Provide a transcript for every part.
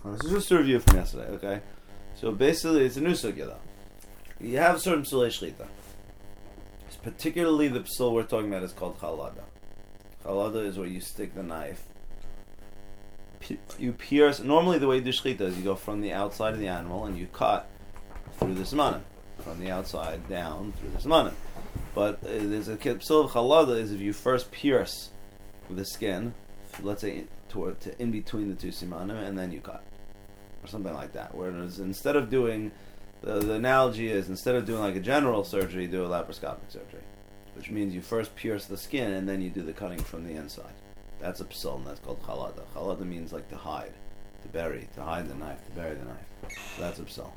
This is just a review from yesterday, okay? So basically, it's a new sugya though. You have certain psulei shchita. Particularly the psul we're talking about is called chalada. Chalada is where you stick the knife. You pierce. Normally, the way you do shchita is you go from the outside of the animal and you cut through the simanim. From the outside down through the simanim. But there's a psul of chalada is if you first pierce the skin, let's say to in between the two simanim, and then you cut. Or something like that. Whereas instead of doing, the analogy is, instead of doing like a general surgery, you do a laparoscopic surgery. Which means you first pierce the skin and then you do the cutting from the inside. That's a psul, and that's called chalada. Chalada means like to hide, to bury, to hide the knife, to bury the knife. So that's a psul.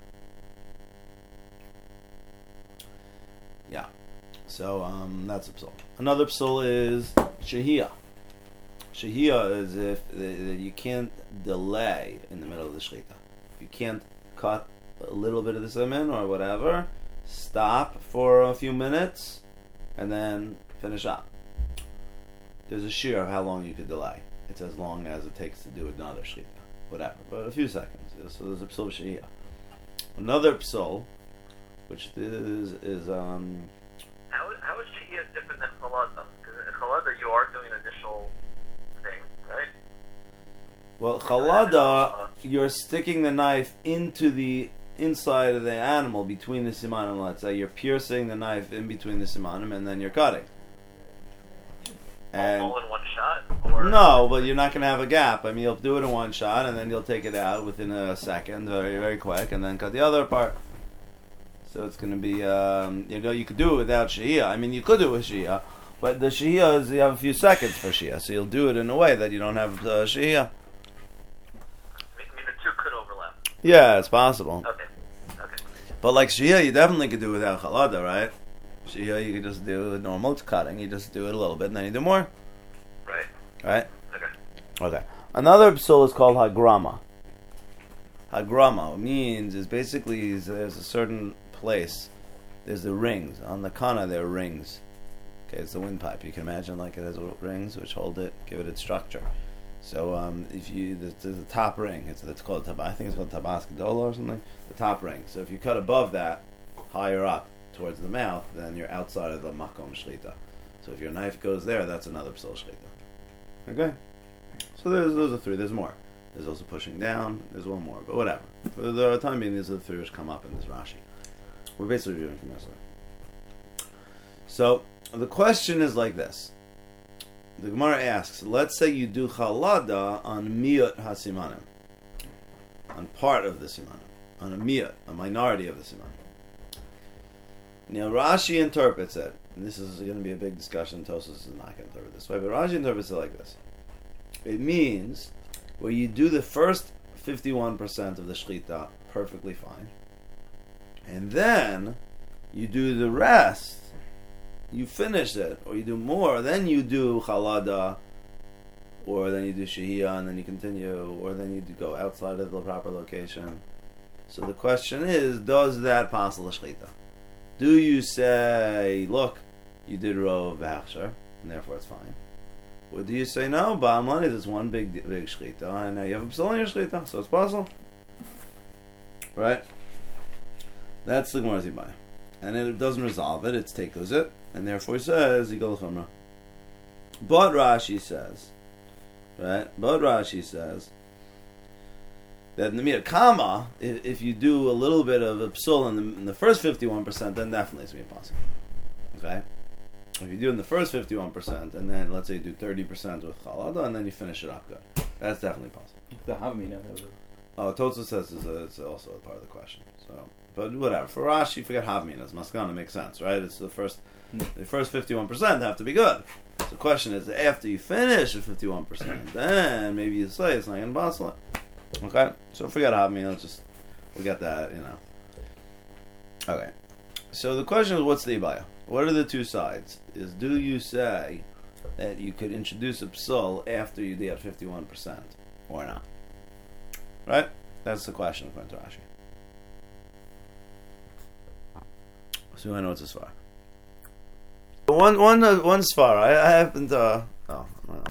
Yeah. So that's a psul. Another psul is shehiyah. Shehiyah is if you can't delay in the middle of the shechita. You can't cut a little bit of the semen or whatever, stop for a few minutes, and then finish up. There's a shear of how long you could delay. It's as long as it takes to do another shechita, whatever, but a few seconds. So there's a psul shehiyah. Another psul, which is how is shehiyah different than chalada? Because in chalada you are doing initial thing, right? Well, chalada, you're sticking the knife into the inside of the animal between the simanim. Let's say you're piercing the knife in between the simanim, and then you're cutting. And all in one shot? Or? No, but you're not going to have a gap. I mean, you'll do it in one shot, and then you'll take it out within a second, very, very quick, and then cut the other part. So it's going to be, you could do it without shehiyah. I mean, you could do it with shehiyah, but the shehiyah is you have a few seconds for shehiyah, so you'll do it in a way that you don't have shehiyah. I mean, the two could overlap. Yeah, it's possible. Okay. But like shehiyah, you definitely could do it without chalada, right? Shehiyah, you could just do it normal. It's cutting. You just do it a little bit, and then you do more. Right? Okay. Another psul is called hagrama. Hagrama means there's a certain place. There's the rings on the kana. There are rings. Okay, it's the windpipe. You can imagine like it has rings which hold it, give it its structure. So if there's the top ring, it's called I think it's called tabas gedola or something. The top ring. So if you cut above that, higher up towards the mouth, then you're outside of the makom shlita. So if your knife goes there, that's another psul shlita. Okay. So those are three. There's more. There's also pushing down. There's one more, but whatever. For the time being, these are the three which come up in this Rashi. We're basically reviewing from yesterday. So the question is like this. The Gemara asks, let's say you do chalada on miyut hasimanim, on part of the simanim, on a miyut, a minority of the simanim. Now Rashi interprets it, and this is going to be a big discussion. Tosfos is not going to interpret it this way, but Rashi interprets it like this. It means where you do the first 51% of the shechita perfectly fine, and then you do the rest. You finish it, or you do more, then you do chalada, or then you do shehiyah, and then you continue, or then you go outside of the proper location. So the question is, does that pass l'shchita? Do you say, look, you did rov v'achshar, and therefore it's fine? Or do you say, no, bottom line is it's one big shchita, and now you have a psul in your shchita, so it's possible? Right? That's the Gemara's Ibaya. And it doesn't resolve it, it's tekus it, and therefore it says, Yigal Chumrah. But Rashi says, right? But Rashi says that in the Miyat Kama, if you do a little bit of a psul in the first 51%, then definitely it's going to be possible. Okay? If you do in the first 51%, and then let's say you do 30% with chalada, and then you finish it up good, that's definitely possible. The Havmina. Tosfos says it's also a part of the question. So, but whatever. For Rashi, forget Havminas. Maskana makes sense, right? It's the first 51% have to be good. So the question is, after you finish at 51%, then maybe you say it's not going to basel it. Okay? So forget Havminas. We'll get that, Okay. So the question is, what's the Ibaya? What are the two sides? Do you say that you could introduce a psul after you did 51% or not? Right? That's the question according to Rashi. So I know it's a svar. One svar. I haven't.